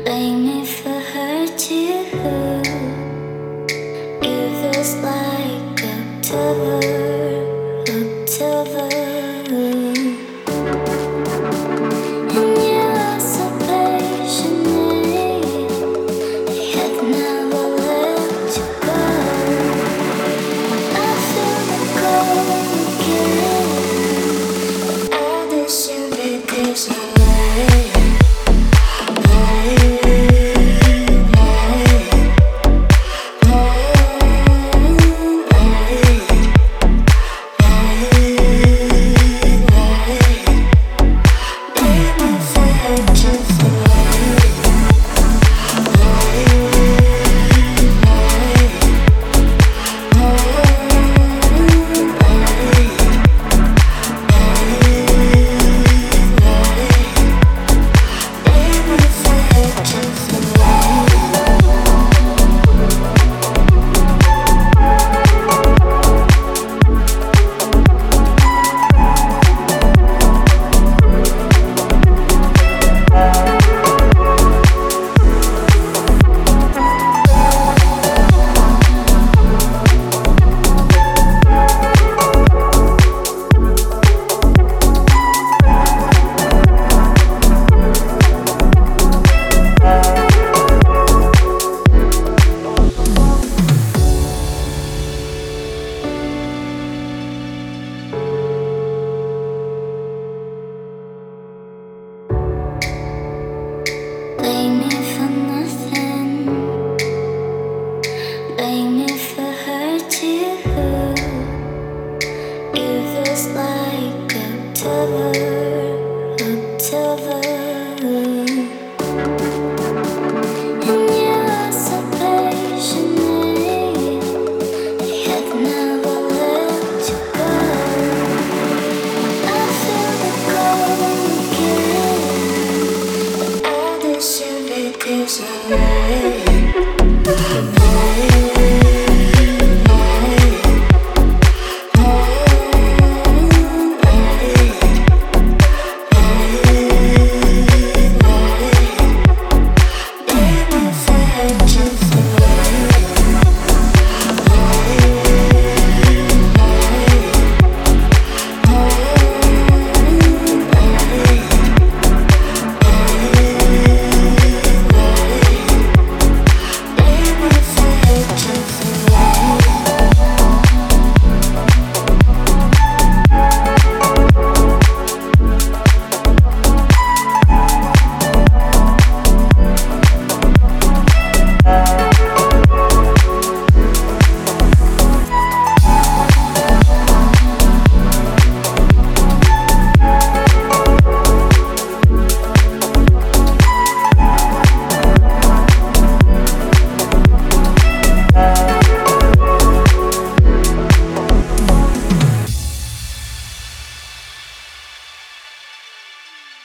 Blame me for hurt you. It feels like October, October. And you are so patient, yet never let you go. I feel the cold again. All this invitation away. Blame me for nothing. Blame me for hurt you. It feels like October, October. And you are so patient, yet never let you go. I feel the cold again. All this invitation away.